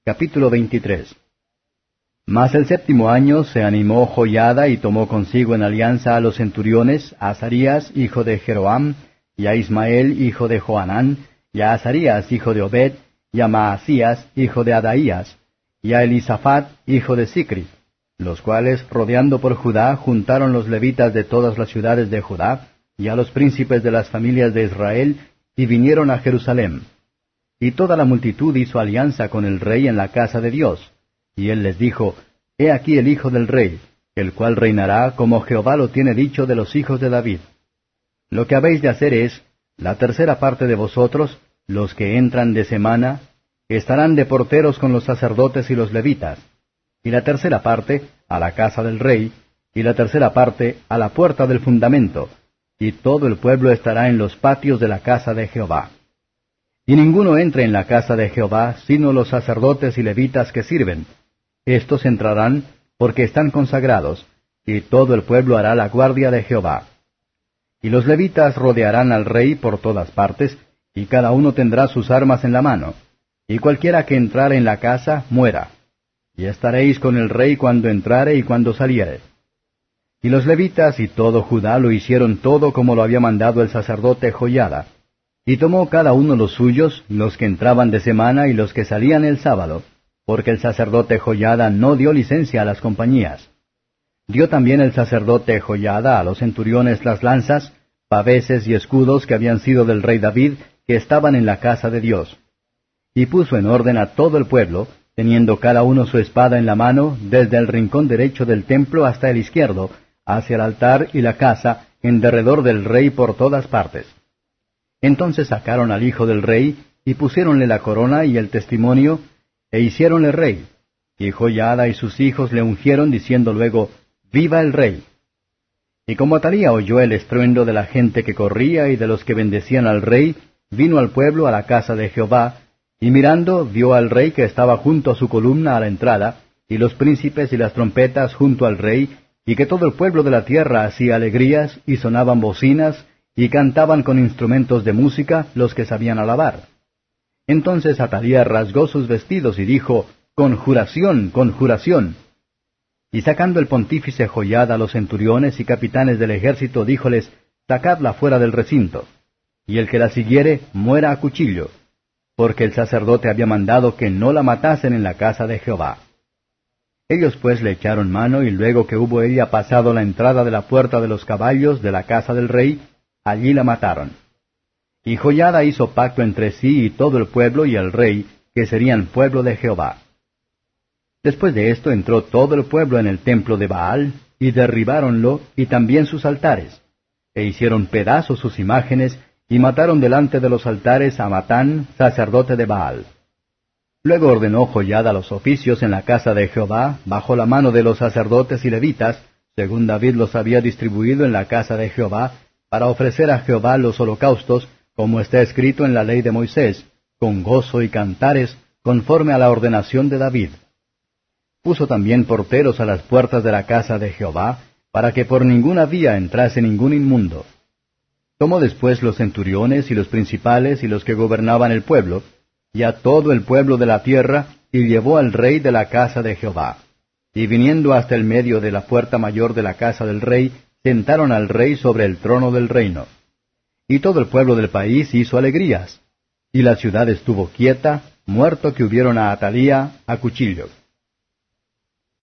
Capítulo 23. Mas el séptimo año se animó Joiada y tomó consigo en alianza a los centuriones, a Azarías, hijo de Jeroam, y a Ismael, hijo de Johanán, y a Azarías, hijo de Obed, y a Maasías, hijo de Adaías, y a Elisafat, hijo de Sicri, los cuales, rodeando por Judá, juntaron los levitas de todas las ciudades de Judá, y a los príncipes de las familias de Israel, y vinieron a Jerusalén. Y toda la multitud hizo alianza con el rey en la casa de Dios. Y él les dijo, He aquí el hijo del rey, el cual reinará como Jehová lo tiene dicho de los hijos de David. Lo que habéis de hacer es, la tercera parte de vosotros, los que entran de semana, estarán de porteros con los sacerdotes y los levitas, y la tercera parte a la casa del rey, y la tercera parte a la puerta del fundamento, y todo el pueblo estará en los patios de la casa de Jehová. Y ninguno entre en la casa de Jehová, sino los sacerdotes y levitas que sirven. Estos entrarán, porque están consagrados, y todo el pueblo hará la guardia de Jehová. Y los levitas rodearán al rey por todas partes, y cada uno tendrá sus armas en la mano, y cualquiera que entrare en la casa, muera. Y estaréis con el rey cuando entrare y cuando saliere. Y los levitas y todo Judá lo hicieron todo como lo había mandado el sacerdote Joiada. Y tomó cada uno los suyos, los que entraban de semana y los que salían el sábado, porque el sacerdote Joiada no dio licencia a las compañías. Dio también el sacerdote Joiada a los centuriones las lanzas, paveses y escudos que habían sido del rey David, que estaban en la casa de Dios. Y puso en orden a todo el pueblo, teniendo cada uno su espada en la mano, desde el rincón derecho del templo hasta el izquierdo, hacia el altar y la casa, en derredor del rey por todas partes. Entonces sacaron al hijo del rey, y pusiéronle la corona y el testimonio, e hiciéronle rey. Y Joiada y sus hijos le ungieron, diciendo luego, ¡Viva el rey! Y como Atalía oyó el estruendo de la gente que corría y de los que bendecían al rey, vino al pueblo a la casa de Jehová, y mirando vio al rey que estaba junto a su columna a la entrada, y los príncipes y las trompetas junto al rey, y que todo el pueblo de la tierra hacía alegrías, y sonaban bocinas, y cantaban con instrumentos de música los que sabían alabar. Entonces Atalía rasgó sus vestidos y dijo, Conjuración, conjuración. Y sacando el pontífice Joiada a los centuriones y capitanes del ejército, díjoles, Sacadla fuera del recinto, y el que la siguiere muera a cuchillo, porque el sacerdote había mandado que no la matasen en la casa de Jehová. Ellos pues le echaron mano, y luego que hubo ella pasado la entrada de la puerta de los caballos de la casa del rey, allí la mataron. Y Joiada hizo pacto entre sí y todo el pueblo y el rey, que serían pueblo de Jehová. Después de esto entró todo el pueblo en el templo de Baal, y derribáronlo, y también sus altares, e hicieron pedazos sus imágenes, y mataron delante de los altares a Matán, sacerdote de Baal. Luego ordenó Joiada los oficios en la casa de Jehová, bajo la mano de los sacerdotes y levitas, según David los había distribuido en la casa de Jehová, para ofrecer a Jehová los holocaustos, como está escrito en la ley de Moisés, con gozo y cantares, conforme a la ordenación de David. Puso también porteros a las puertas de la casa de Jehová, para que por ninguna vía entrase ningún inmundo. Tomó después los centuriones y los principales y los que gobernaban el pueblo, y a todo el pueblo de la tierra, y llevó al rey de la casa de Jehová. Y viniendo hasta el medio de la puerta mayor de la casa del rey, sentaron al rey sobre el trono del reino. Y todo el pueblo del país hizo alegrías. Y la ciudad estuvo quieta, muerto que hubieron a Atalía a cuchillo.